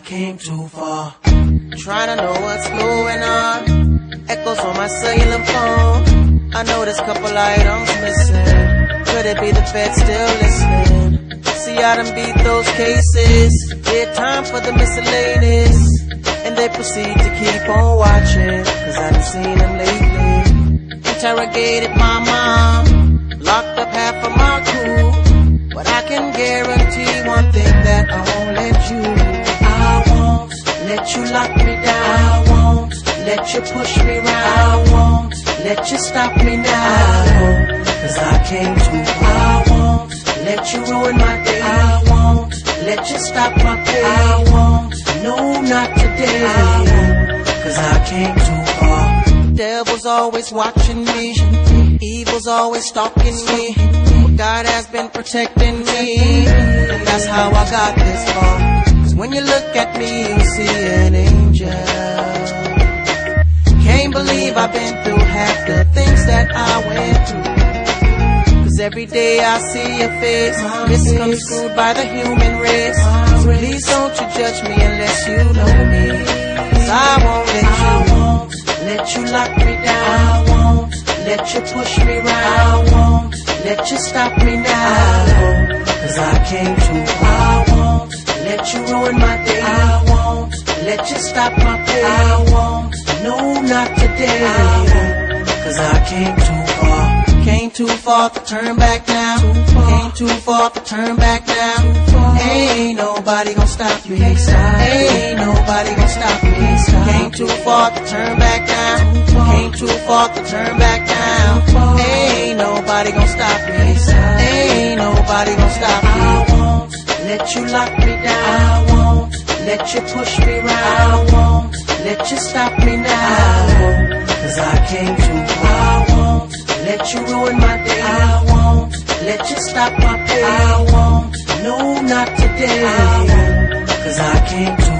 came too far. Trying to know what's going on. Echoes on my cellular phone. I know there's couple items missing. Could it be the Fed still listening? See, I done beat those cases. Did time for the miscellaneous. And they proceed to keep on watching, cause I done seen them lately. Interrogated my mom, locked up half of my crew. But I can guarantee one thing, that I won't let you. I won't let you lock me down. I won't let you push me round. I won't let you stop me now, cause I came too far. I won't let you ruin my day. I won't let you stop my pain. I won't, no, not today, cause I came too far. Devil's always watching me, evil's always stalking me, but God has been protecting me, and that's how I got this far. Cause when you look at me, you see an angel. Can't believe I've been through half the things that I went through. Cause every day I see your face, misconstrued by the human race. So please don't you judge me unless you know me, cause I won't let you lock me down. I won't let you push me round. I won't let you stop me now, cause I came too far. I won't let you ruin my day. I won't let you stop my pain. I won't, no, not today, cause I came too far. Came too far to turn back now. Came too far to turn back now. Ain't nobody gonna stop me. Ain't nobody gonna stop me. Came too far to turn back now. Came too far to turn back now. Ain't nobody gonna stop me. Ain't nobody gonna stop me. I won't let you lock me down. I won't let you push me round. I won't let you stop me now, cause I came too far. I won't let you ruin my day. I won't let you stop my pain. I won't, no, not today, cause I came too far.